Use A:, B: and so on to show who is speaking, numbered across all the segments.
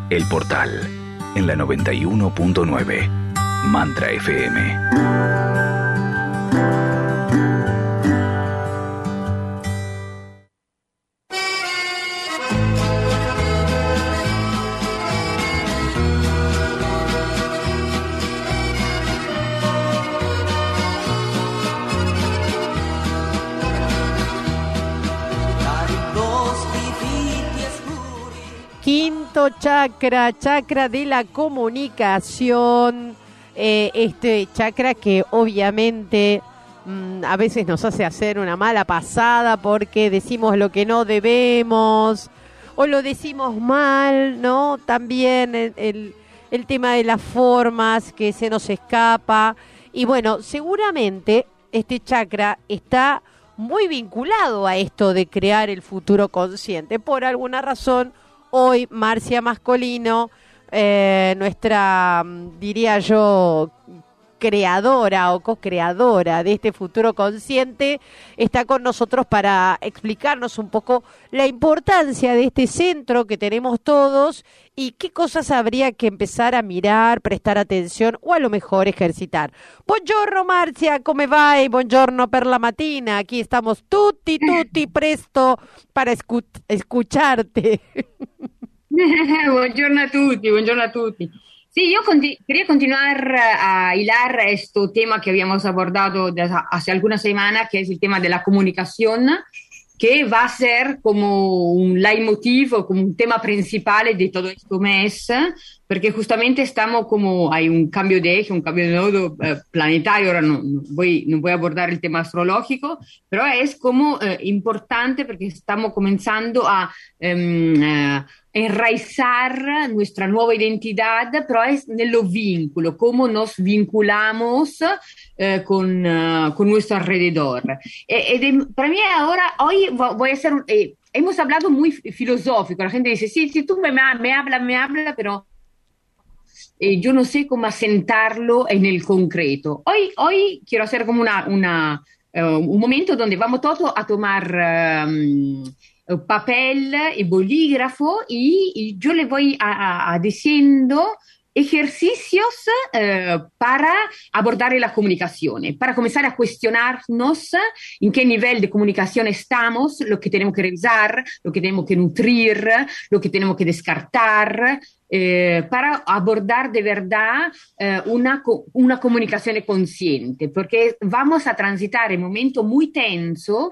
A: El Portal, en la 91.9, Mantra FM.
B: Quinto chakra, chakra de la comunicación, este chakra que obviamente a veces nos hace hacer una mala pasada porque decimos lo que no debemos o lo decimos mal, ¿no? También el tema de las formas que se nos escapa. Y bueno, seguramente este chakra está muy vinculado a esto de crear el futuro consciente. Por alguna razón, hoy Marcia Mascolino, nuestra, diría yo, creadora o co-creadora de este futuro consciente, está con nosotros para explicarnos un poco la importancia de este centro que tenemos todos y qué cosas habría que empezar a mirar, prestar atención o a lo mejor ejercitar. Buongiorno Marcia, come vai? Buongiorno per la mattina, aquí estamos tutti presto para escucharte.
C: Buongiorno a tutti. Sí, yo quería continuar a hilar este tema que habíamos abordado hace algunas semanas, que es el tema de la comunicación, que va a ser como un leitmotiv, como un tema principal de todo este mes, porque justamente hay un cambio de eje, un cambio de nodo planetario. Ahora no voy a abordar el tema astrológico, pero es como importante porque estamos comenzando a enraizar nuestra nueva identidad, pero es nello vínculo, cómo nos vinculamos con nuestro alrededor. Para mí ahora, hoy voy a hacer, hemos hablado muy filosófico, la gente dice, sí, tú me habla, pero yo no sé cómo asentarlo en el concreto. Hoy quiero hacer como un momento donde vamos todos a tomar papel y bolígrafo y yo le voy a diciendo ejercicios para abordar la comunicación, para comenzar a cuestionarnos en qué nivel de comunicación estamos, lo que tenemos que revisar, lo que tenemos que nutrir, lo que tenemos que descartar, para abordar de verdad una comunicación consciente, porque vamos a transitar un momento muy denso,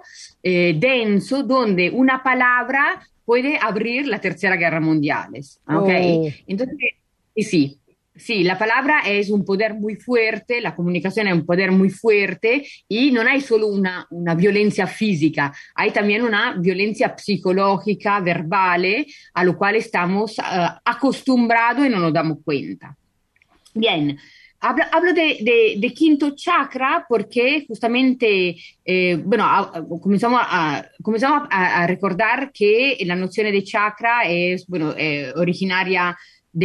C: donde una palabra puede abrir la Tercera Guerra Mundial. ¿Okay?
B: Oh.
C: Entonces, sí, la palabra es un poder muy fuerte, la comunicación es un poder muy fuerte y no hay solo una violencia física, hay también una violencia psicológica, verbal, a lo cual estamos acostumbrados y no nos damos cuenta. Bien, hablo de quinto chakra porque justamente, comenzamos a recordar que la noción de chakra es, originaria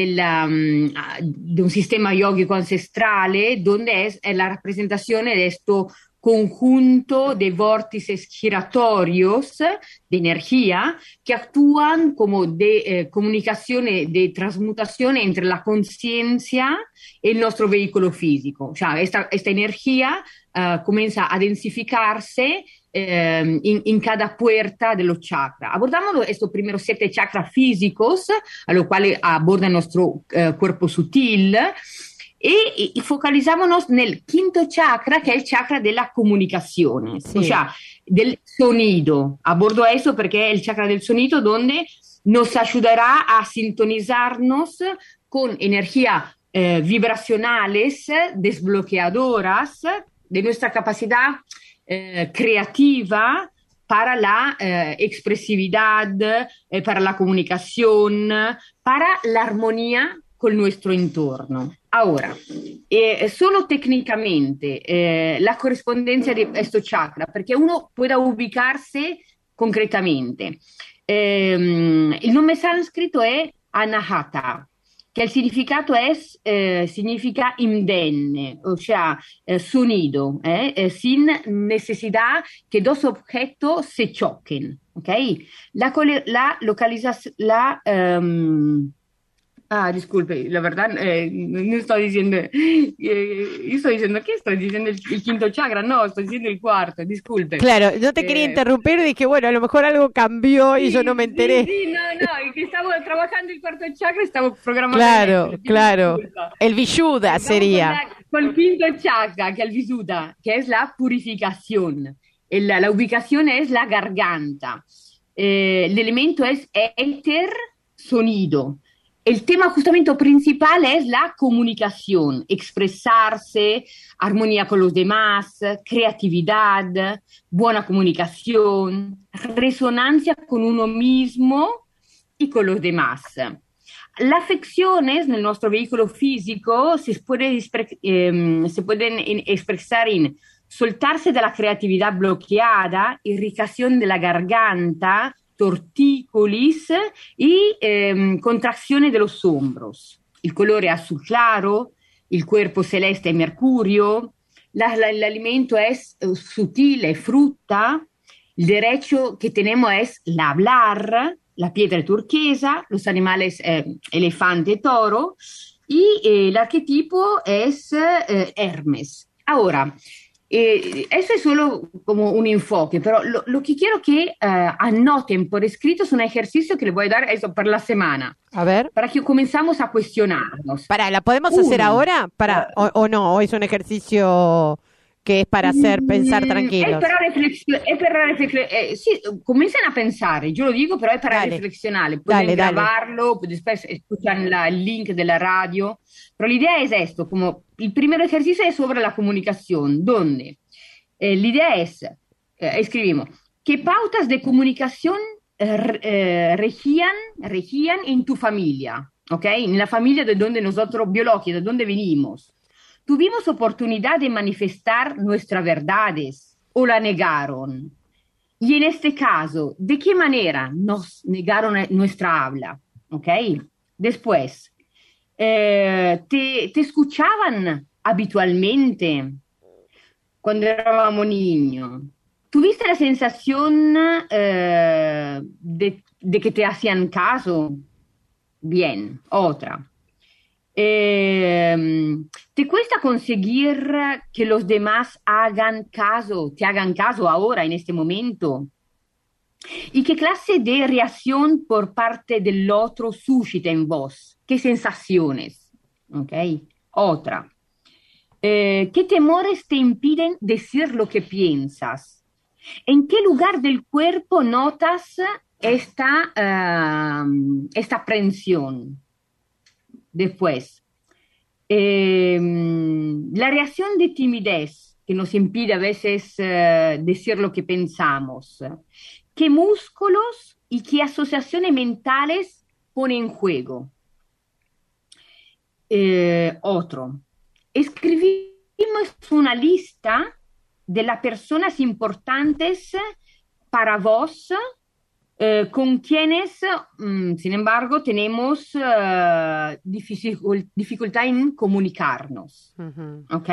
C: de un sistema yogico ancestrale, donde es la representación de esto conjunto de vórtices giratorios de energía que actúan como de comunicación, de transmutación entre la conciencia y nuestro vehículo físico. O sea, esta energía comienza a densificarse en cada puerta de los chakras. Abordamos estos primeros 7 chakras físicos, a los cuales aborda nuestro cuerpo sutil, y focalizamos en el quinto chakra, que es el chakra de la comunicación,
B: Sí.
C: o sea, del sonido. Abordo eso porque es el chakra del sonido donde nos ayudará a sintonizarnos con energías vibracionales, desbloqueadoras de nuestra capacidad creativa para la expresividad, para la comunicación, para la armonía con nuestro entorno. Ahora, solo técnicamente la correspondencia de estos chakras, porque uno pueda ubicarse concretamente. El nombre sánscrito es Anahata, que el significado significa indenne, o sea, sonido, sin necesidad que dos objetos se choquen, ¿ok? Ah, disculpe, la verdad, no estoy diciendo, yo estoy diciendo, ¿qué estoy diciendo? El quinto chakra, no, estoy diciendo el cuarto, disculpe.
B: Claro, yo te quería
C: Eh,
B: interrumpir y dije, bueno, a lo mejor algo cambió y yo no
C: sí,
B: me
C: sí,
B: enteré.
C: sí, no, no, y que estaba trabajando el cuarto chakra, estaba programando en esto,
B: Claro,
C: le pido
B: claro.
C: disculpas.
B: El Vishuddha
C: Vamos
B: sería.
C: con el quinto chakra, que es el Visuddha, que es la purificación. La ubicación es la garganta. El elemento es éter, sonido. El tema justamente principal es la comunicación, expresarse, armonía con los demás, creatividad, buena comunicación, resonancia con uno mismo y con los demás. Las afecciones en nuestro vehículo físico se pueden expresar en soltarse de la creatividad bloqueada, irritación de la garganta, tortícolis y contracciones de los hombros. El color es azul claro, el cuerpo celeste es mercurio, el alimento es sutil, es fruta, el derecho que tenemos es el hablar, la piedra turquesa, los animales elefante, toro, y el arquetipo es Hermes. Ahora, eso es solo como un enfoque, pero lo que quiero que anoten por escrito es un ejercicio que les voy a dar eso para la semana,
B: A ver,
C: para que comenzamos a cuestionarnos.
B: ¿la podemos hacer
C: Uno,
B: ahora? O no, o es un ejercicio que es para hacer pensar
C: È
B: tranquilos.
C: per sì, comienzan a pensare, yo lo digo, pero es para
B: Dale,
C: reflexionar. Pueden
B: dale, dale.
C: grabarlo, después escuchan el link de la radio. Pero la idea es esto, como el primer ejercicio es sobre la comunicación, donde la idea es, escribimos, ¿qué pautas de comunicación regían en tu familia? ¿Ok? En la familia de donde nosotros, biológica, de donde venimos. ¿Tuvimos oportunidad de manifestar nuestras verdades o la negaron? Y en este caso, ¿de qué manera nos negaron nuestra habla? ¿Ok? Después, ¿te escuchaban habitualmente cuando éramos niños? ¿Tuviste la sensación de que te hacían caso? Bien, otra. ¿Te cuesta conseguir que los demás te hagan caso ahora, en este momento? ¿Y qué clase de reacción por parte del otro suscita en vos? ¿Qué sensaciones? ¿Ok? Otra. ¿Qué temores te impiden decir lo que piensas? ¿En qué lugar del cuerpo notas esta aprensión? Después, la reacción de timidez que nos impide a veces decir lo que pensamos. ¿Qué músculos y qué asociaciones mentales pone en juego? Otro. Escribimos una lista de las personas importantes para vos con quienes, sin embargo, tenemos dificultad en comunicarnos.
B: Ujú.
C: ¿Ok?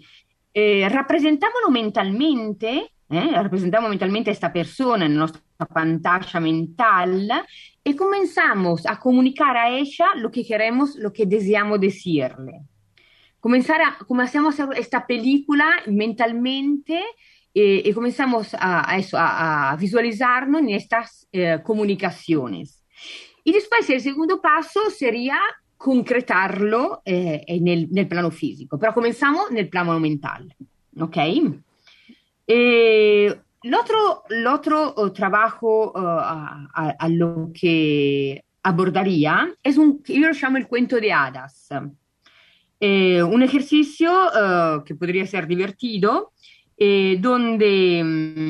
C: Rappresentiamo mentalmente a esta persona en nuestra pantalla mental y comenzamos a comunicar a ella lo que queremos, lo que deseamos decirle. Comenzamos a hacer esta película mentalmente y comenzamos a visualizarnos en estas comunicaciones. Y después el segundo paso sería concretarlo nel plano fisico, pero comenzamos nel plano mental, ¿ok? El otro trabajo a lo que abordaría es que yo lo llamo el cuento de hadas. Un ejercicio que podría ser divertido, donde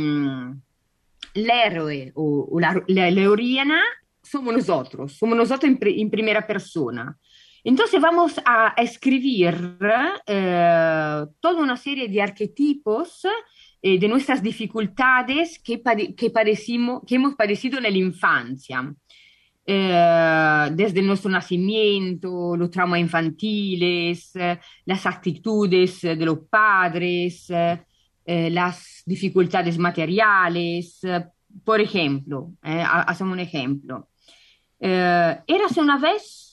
C: el héroe o la heroína somos nosotros en primera persona. Entonces vamos a escribir toda una serie de arquetipos de nuestras dificultades que hemos padecido en la infancia. Desde nuestro nacimiento, los traumas infantiles, las actitudes de los padres, las dificultades materiales. Por ejemplo, hacemos un ejemplo. Érase una vez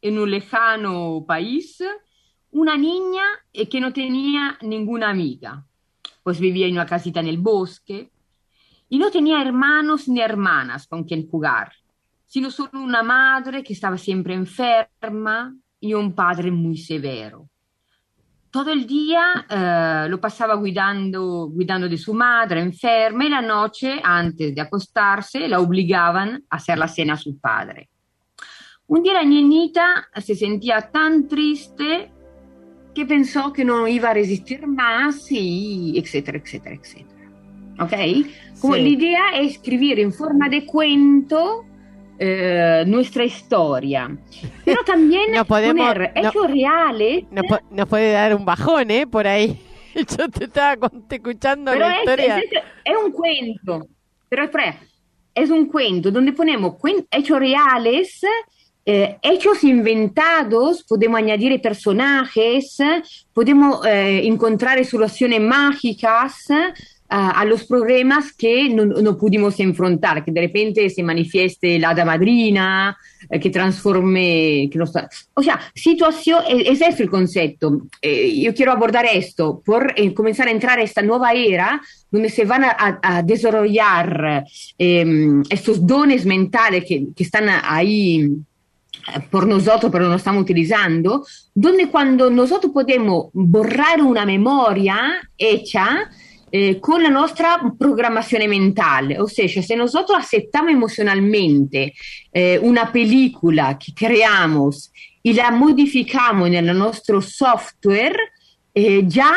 C: en un lejano país una niña que no tenía ninguna amiga, pues vivía en una casita en el bosque y no tenía hermanos ni hermanas con quien jugar, sino solo una madre que estaba siempre enferma y un padre muy severo. Todo el día lo pasaba cuidando de su madre enferma y la noche, antes de acostarse, la obligaban a hacer la cena a su padre. Un día la niñita se sentía tan triste que pensó que no iba a resistir más y etcétera, etcétera, etcétera. ¿Ok? Como
B: Sí.
C: la idea es escribir en forma de cuento nuestra historia, pero también
B: No podemos,
C: poner
B: no,
C: hechos reales.
B: nos puede dar un bajón, por ahí. Yo te estaba escuchando
C: Pero
B: la historia.
C: es un cuento, pero espera, es un cuento donde ponemos hechos reales, hechos inventados, podemos añadir personajes, podemos encontrar soluciones mágicas a los problemas que no pudimos enfrentar, que de repente se manifieste la hada madrina, que transforme, que o sea, situación, ese es el concepto. Yo quiero abordar esto por comenzar a entrar a esta nueva era donde se van a desarrollar estos dones mentales que están ahí por nosotros, pero no estamos utilizando, donde cuando nosotros podemos borrar una memoria hecha con la nuestra programazione mentale, ossia se nosotros aceptamos emocionalmente una película que creamos y la modificamos en nuestro software, ya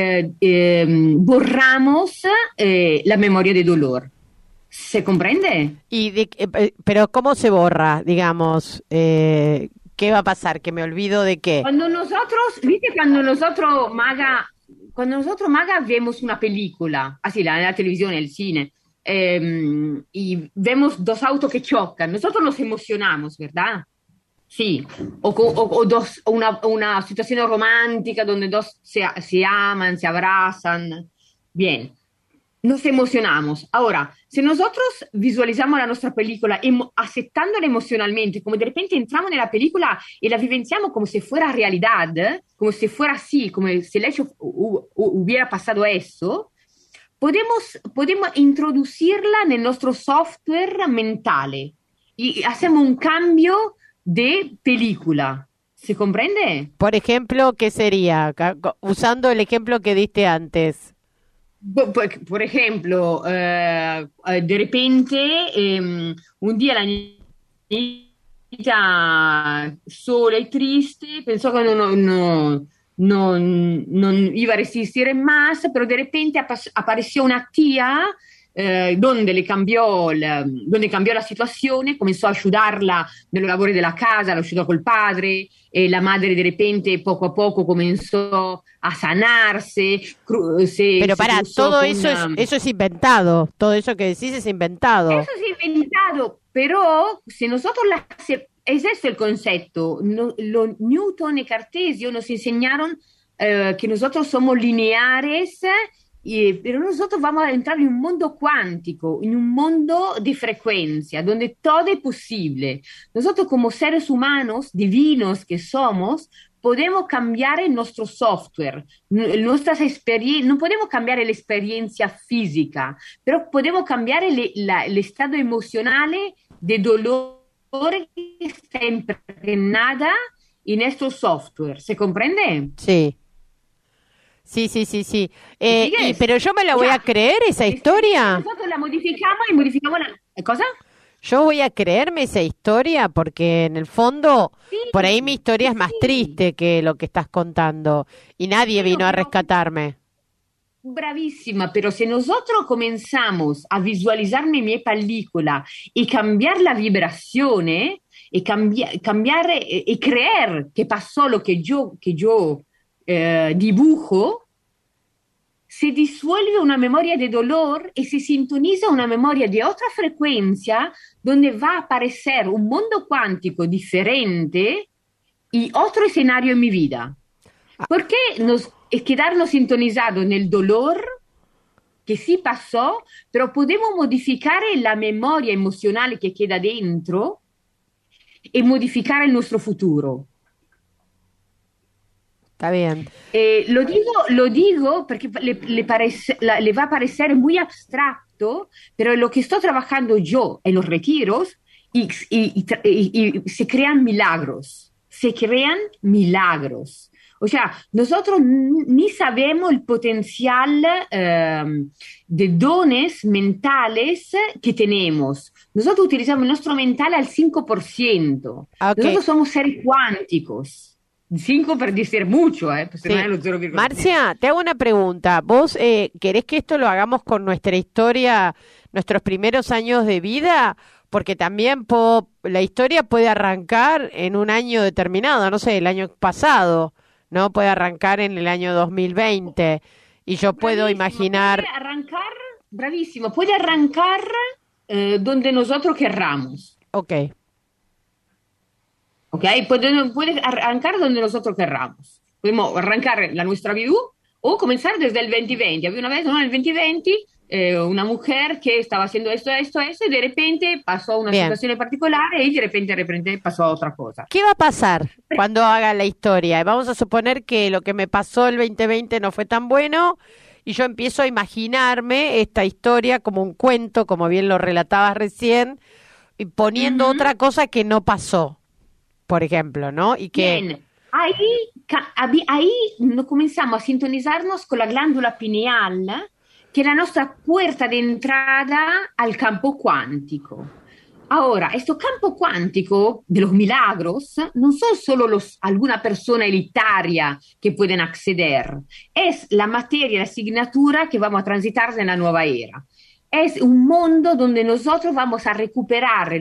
C: borramos la memoria de dolor. ¿Se comprende?
B: Pero ¿cómo se borra, digamos? ¿Qué va a pasar? ¿Que me olvido de qué?
C: Cuando nosotros, viste, cuando nosotros maga vemos una película, así la televisión, el cine, y vemos dos autos que chocan, nosotros nos emocionamos, ¿verdad? Sí, o una situación romántica donde dos se aman, se abrazan. Bien, nos emocionamos. Ahora, si nosotros visualizamos la nuestra película aceptándola emocionalmente, como de repente entramos en la película y la vivenciamos como si fuera realidad, como si fuera así, como si el hecho hubiera pasado eso, podemos introducirla en nuestro software mentale y hacemos un cambio de película. ¿Se comprende?
B: Por ejemplo, ¿qué sería? Usando el ejemplo que diste antes.
C: Por ejemplo, de repente un día la niña sola y triste pensó que no iba a resistir más, pero de repente apareció una tía donde cambió la situazione, comenzó a ayudarla en los labores de la casa, la ayudó col padre, la madre de repente poco a poco comenzó a sanarse.
B: Pero pará, todo eso es inventado, todo eso que decís es inventado.
C: Eso es inventado, pero si nosotros es eso el concepto. Newton y Cartesio nos enseñaron que nosotros somos lineares. Pero nosotros vamos a entrar en un mundo cuántico, en un mundo de frecuencia, donde todo es posible. Nosotros como seres humanos divinos que somos, podemos cambiar nuestro software, nuestras experiencias, no podemos cambiar la experiencia física, pero podemos cambiar el estado emocional de dolor que está impregnada en nuestro software. ¿Se comprende?
B: Sí. Sí. Pero yo me la voy a creer esa historia.
C: Nosotros la modificamos y modificamos la... ¿Cosa?
B: Yo voy a creerme esa historia porque en el fondo,
C: Sí,
B: por ahí mi historia es más
C: sí.
B: triste que lo que estás contando y nadie vino a rescatarme.
C: Bravissima, però se nosotros comenzamos a visualizar mi película y cambiar la vibrazione y cambiar y creer que pasó lo que yo dibujo, se disuelve una memoria de dolor y se sintoniza una memoria de otra frecuencia donde va a aparecer un mundo cuántico diferente y otro escenario en mi vida. ¿Por qué quedarnos sintonizados en el dolor que sí pasó, pero podemos modificar la memoria emocional que queda dentro y modificar nuestro futuro.
B: Está bien.
C: Lo digo porque le va a parecer muy abstracto, pero lo que estoy trabajando yo en los retiros y se crean milagros, se crean milagros. O sea, nosotros ni sabemos el potencial de dones mentales que tenemos. Nosotros utilizamos el nuestro mental al 5%.
B: Ok.
C: Nosotros somos seres cuánticos. 5 per decir mucho, pues
B: Sí.
C: no es lo 0,5.
B: Marcia, te hago una pregunta. ¿Vos querés que esto lo hagamos con nuestra historia, nuestros primeros años de vida? Porque también la historia puede arrancar en un año determinado, no sé, el año pasado, ¿no? Puede arrancar en el año 2020. Y yo puedo
C: Bravissimo,
B: imaginar,
C: puede arrancar, bravissimo, puede arrancar donde nosotros querramos,
B: ok,
C: ¿ok? Puede arrancar donde nosotros querramos. Podemos arrancar la nuestra vida o comenzar desde el 2020. Había una vez, ¿no? En el 2020, una mujer que estaba haciendo esto, y de repente pasó a una
B: bien.
C: situación particular y de repente pasó a otra cosa.
B: ¿Qué va a pasar cuando haga la historia? Vamos a suponer que lo que me pasó el 2020 no fue tan bueno y yo empiezo a imaginarme esta historia como un cuento, como bien lo relatabas recién, y poniendo
C: Ujú.
B: otra cosa que no pasó, por ejemplo, ¿no? Y que,
C: Bien, ahí nos comenzamos a sintonizarnos con la glándula pineal, que es la nuestra puerta de entrada al campo cuántico. Ahora, este campo cuántico de los milagros no son solo alguna persona elitaria que pueden acceder, es la materia, la asignatura que vamos a transitar en la nueva era. Es un mundo donde nosotros vamos a recuperar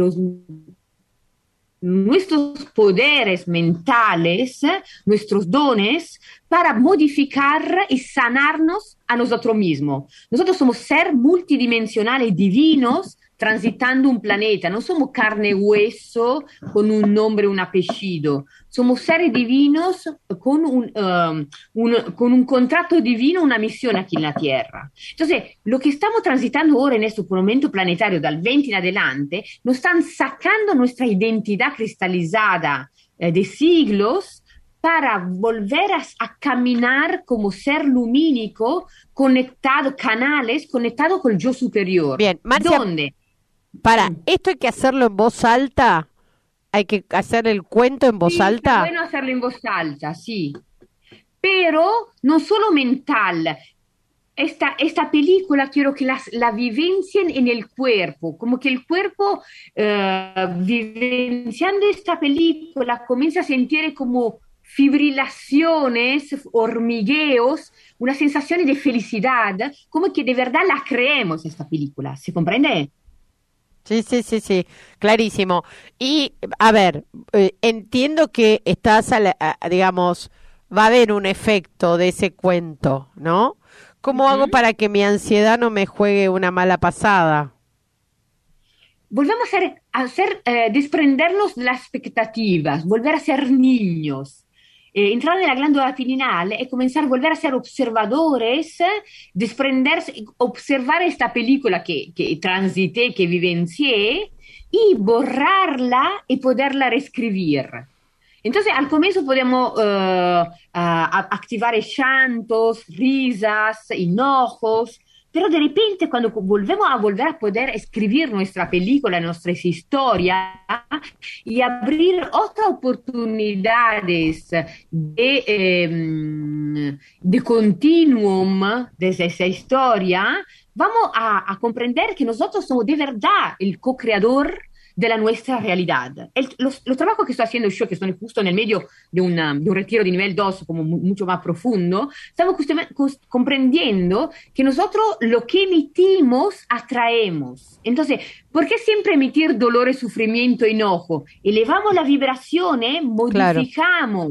C: nuestros poderes mentales, nuestros dones, para modificar y sanarnos a nosotros mismos. Nosotros somos seres multidimensionales divinos transitando un planeta, no somos carne y hueso con un nombre, un apellido, somos seres divinos con un contrato divino, una misión aquí en la Tierra. Entonces, lo que estamos transitando ahora en este momento planetario, del 20 en adelante, nos están sacando nuestra identidad cristalizada de siglos para volver a caminar como ser lumínico, conectado, canales, conectado con el yo superior.
B: bien, Marcia,
C: ¿Dónde?
B: esto hay que hacerlo en voz alta, hay que hacer el cuento en voz
C: Sí, está
B: alta.
C: bueno hacerlo en voz alta, sí. Pero no solo mental. Esta película quiero que la vivencien en el cuerpo, como que el cuerpo vivenciando esta película comienza a sentir como fibrilaciones, hormigueos, una sensación de felicidad, como que de verdad la creemos esta película, ¿se comprende?
B: Sí, sí, sí, sí, clarísimo. Y, a ver, entiendo que estás, digamos, va a haber un efecto de ese cuento, ¿no? ¿Cómo hago
C: Ujú.
B: para que mi ansiedad no me juegue una mala pasada?
C: Volvemos desprendernos de las expectativas, volver a ser niños, entrar en la glándula pineal y comenzar a volver a ser observadores, desprenderse, observar esta película que transité, que vivencié y borrarla y poderla reescribir. Entonces, al comienzo podemos activar llantos, risas, enojos, pero de repente cuando volvemos a volver a poder escribir nuestra película, nuestras historias y abrir otras oportunidades de continuum de esa historia, vamos a comprender que nosotros somos de verdad el co-creador de la nuestra realidad. Los trabajos que estoy haciendo yo, que son justo en el medio de un retiro de nivel 2, como mucho más profundo, estamos comprendiendo que nosotros lo que emitimos atraemos. Entonces, ¿por qué siempre emitir dolor, sufrimiento, enojo? Elevamos la vibración,
B: Claro.
C: modificamos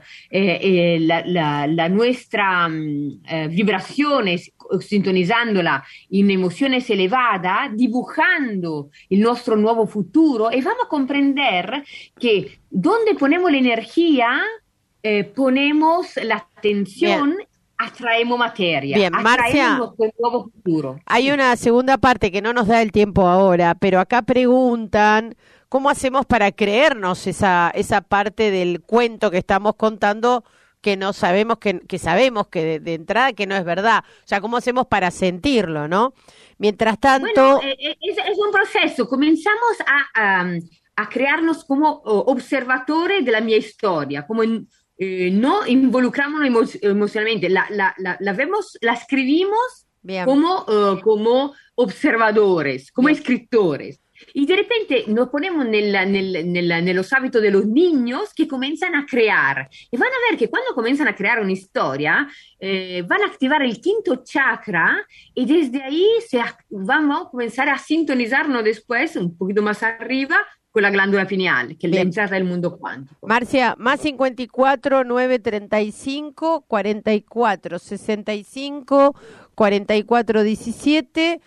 C: la nuestra vibraciones, sintonizándola en emociones elevadas, dibujando el nuestro nuevo futuro y vamos a comprender que donde ponemos la energía, ponemos la atención,
B: Bien,
C: atraemos materia,
B: bien, Marcia,
C: atraemos nuestro nuevo futuro.
B: hay
C: Sí.
B: una segunda parte que no nos da el tiempo ahora, pero acá preguntan ¿cómo hacemos para creernos esa parte del cuento que estamos contando que no sabemos, que sabemos que de entrada que no es verdad? O sea, ¿cómo hacemos para sentirlo, no? Mientras tanto...
C: Bueno, es un proceso. Comenzamos a crearnos como observadores de la mia historia, como no involucrarnos emocionalmente. La vemos, la escribimos
B: Bien.
C: como observadores, como escritores. Y de repente nos ponemos los hábitos de los niños que comienzan a crear. Y van a ver que cuando comienzan a crear una historia, van a activar el quinto chakra y desde ahí vamos a comenzar a sintonizarnos después, un poquito más arriba, con la glándula pineal, que es la entrada del mundo cuántico.
B: Marcia, más 54 935 44 65 44 17,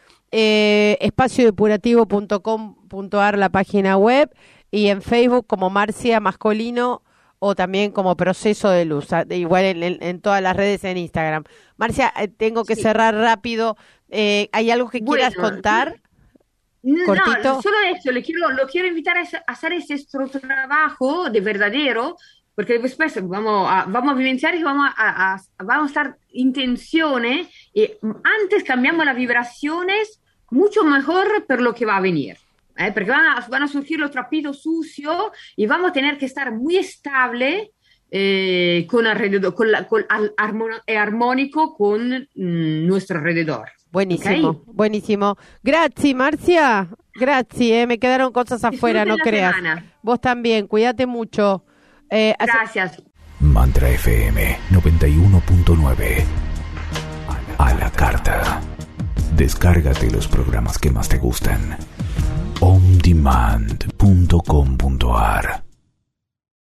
B: espaciodepurativo.com.ar, la página web, y en Facebook como Marcia Mascolino o también como Proceso de Luz, igual en todas las redes, en Instagram. Marcia, tengo que cerrar rápido. ¿Hay algo que quieras contar? ¿Cortito?
C: No, solo eso, lo quiero invitar a hacer ese trabajo de verdadero, porque después vamos a vivenciar y vamos a estar en tensiones, y antes cambiamos las vibraciones mucho mejor por lo que va a venir. Porque van a surgir los trapitos sucios y vamos a tener que estar muy estable armónico con nuestro alrededor.
B: Buenísimo,
C: ¿Okay?
B: Buenísimo. Gracias, Marcia. Gracias, me quedaron cosas afuera, no creas.
C: Semana.
B: Vos también, cuídate mucho.
C: Gracias.
A: Mantra FM 91.9. A la carta. Descárgate los programas que más te gustan. ondemand.com.ar